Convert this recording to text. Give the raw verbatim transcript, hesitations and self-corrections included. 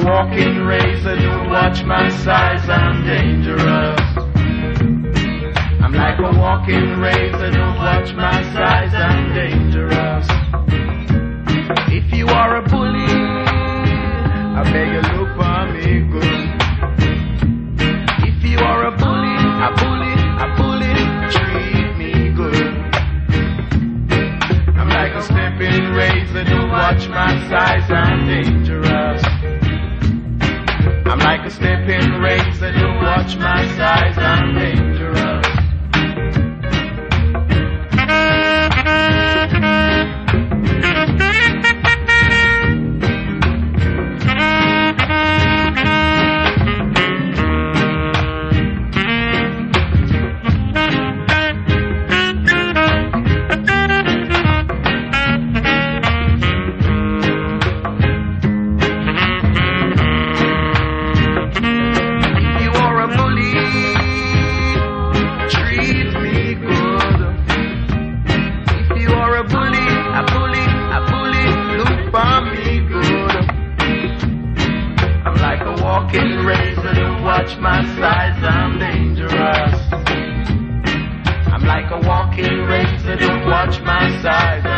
walking razor, don't watch my size, I'm dangerous. I'm like a walking razor, don't watch my size, I'm dangerous. If you are a bully, I beg you look for me good. If you are a bully, a bully, a bully, treat me good. I'm like a stepping razor, don't watch my size, I'm dangerous. I'm like a stepping razor, don't watch my size, I'm dangerous. Walking razor, don't watch my size, I'm dangerous. I'm like a walking razor, don't watch my size.